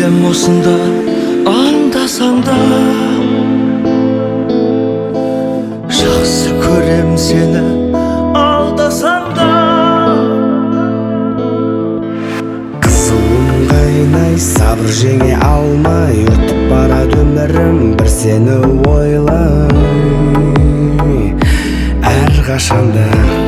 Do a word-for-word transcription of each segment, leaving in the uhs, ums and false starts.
келем осында аңдасаң да, жақсы көрем сені алдасаң да. Қызуым қайнай, сабыр жеңе алмай, өтіп барады өмірім бір сені ойлай әрқашанда.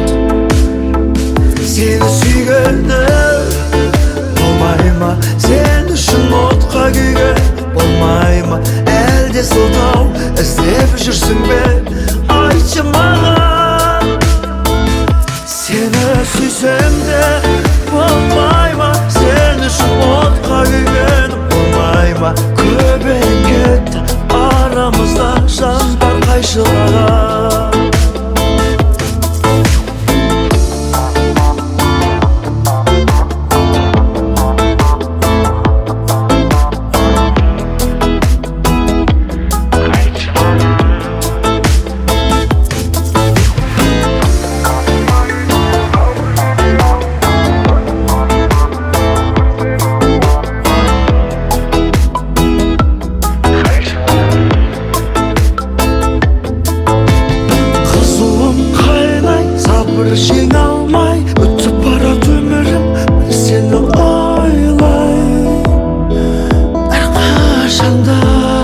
Сені сүйгенім болмай ма, сен үшін отқа күйген болмай ма, әлде сылтау іздеп жүрсің бе, айтшы маған. Сені сүйсем де болмай ма, сен үшін отқа күйгенім болмай ма, көбейіп кетті арамызда жандар қайшылаған. Жеңе алмай, өтіп барады өмірім бір сені ойлай әрқашанда.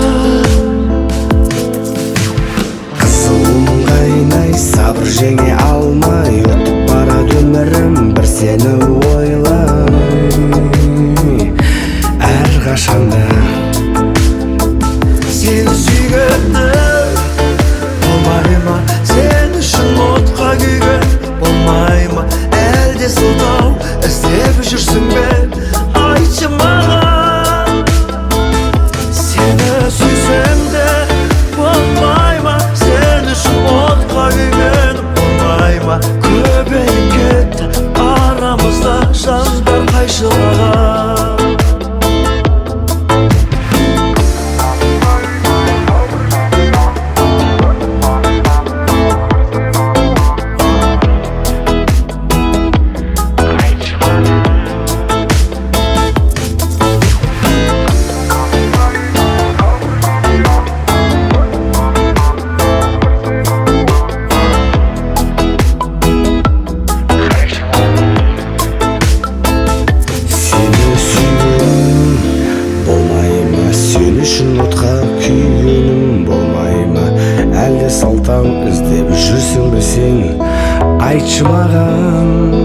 Қызуым қайнай, сабыр жеңе алмай, өтіп барады өмірім бір сені ойлай әрқашанда. Сені сүйгенім болмай ма, сен үшін отқа күйген болмай ма, әлде сылтау іздеп жүрсің бе, айтшы маған. Сені сүйсем де болмай ма, сен үшін отқа күйгенім болмай ма, көбейіп кетті арамызда жандар қайшылаған. Әлде салтан іздеп жүрсің бе сен, айтшы маған.